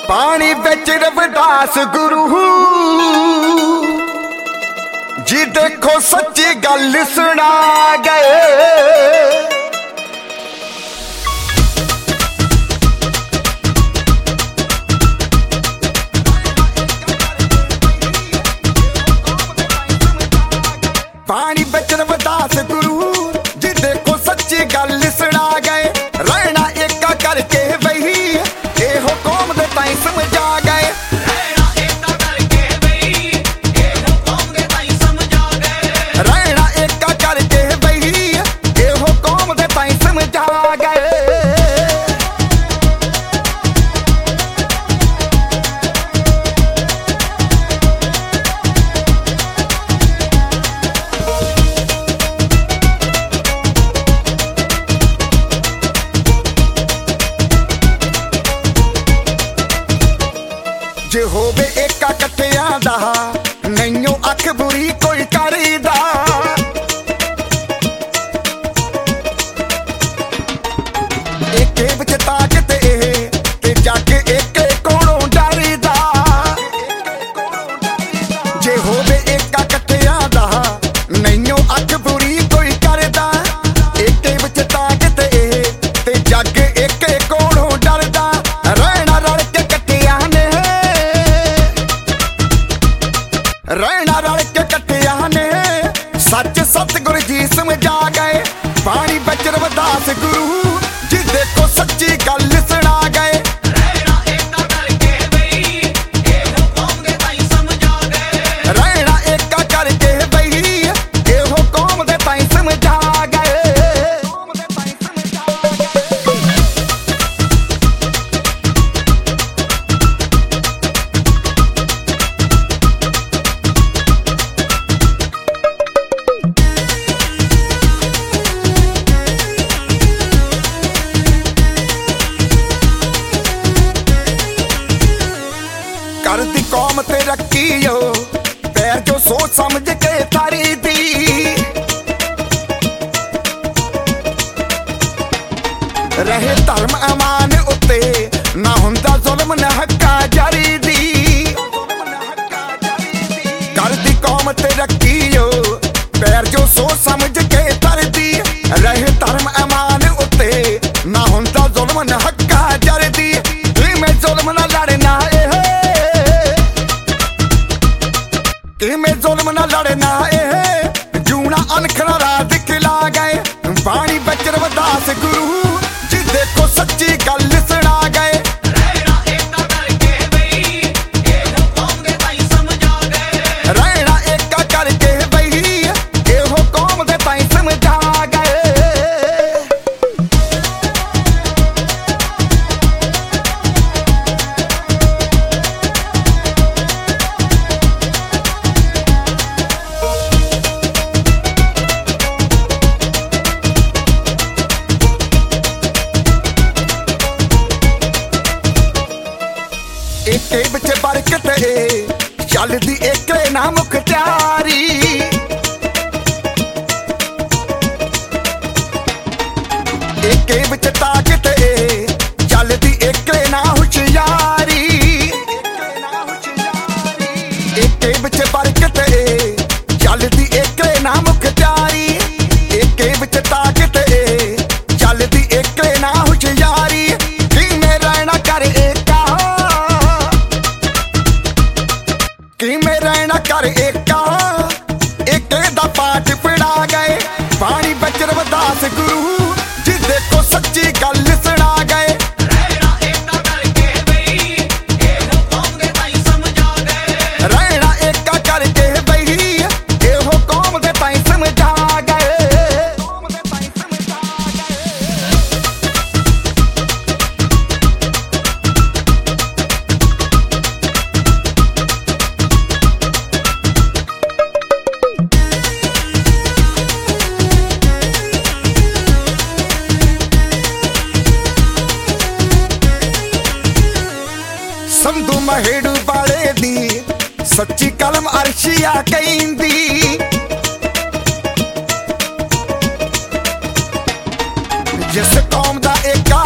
पानी बिच रविदास गुरु जी देखो सच्ची गल सुना गए। पानी बिच रविदास गुरु जी देखो सच्ची गल सुना गए। रहना एका करके वही एहो कौम दे ताईं समझा गए। रहना एका करके वही एहो कौम दे ताईं समझा गए। जे होवे एका कट्ठियां दा नैयो अख बुरी कोई करीदा। एके विच ताकत ते जग एके कोलों डरदा। जे होवे एका कट्ठियां दा नैयो अख बुरी कोई करदा। एके विच ताकत ते जग एके कोलों डरदा। रहना रल के कट्ठियां ने रहना रल के कट्ठियां ने सच सतगुरु जी समझा गए। पानी बिच रविदास गुरु जी देखो सच्ची गल सुना गए। रहना एका करके वही एहो कौम दे ताईं समझा गए। करदी कौम ते रखियो पैर जो सोच समझ के थारी दी। रहे धर्म अमान उत्ते ना हुंदा जुल्म न हक्का जारी दी। करदी कौम ते रखियो पैर जो सोच समझ के थारी दी। रहे धर्म अमान उत्ते ना हुंदा जुल्म न हक्का जारी दी। मैं जुल्म ना लड़ना में जुल्म न लड़ना जूना अनखरा रात खिला गए। पानी बिच रविदास गुरु जी देखो सच्ची गल सुना गए। रहना एका करके वही एहो कौम दे ताईं समझा गए। एके विच बरकत चलदी एके ना मुख्तियारी। एके विच ताकत चलदी एके ना हुशियारी। एके विच बरकत चलदी एके ना मुख्तियारी। एके विच ताकत चलदी एके ना हुशियारी। किवें रहना कर एका किवें रहना कर एका एके दा पाठ पढ़ा गए। पानी बिच रविदास गुरु जी देखो सच्ची गल सुना गए। रहना एका करके वही एहो कौम दे ताईं समझा गए। संधू महेड़ू वाले दी सच्ची कलम अर्शिया कहंदी। जिस कौम दा एका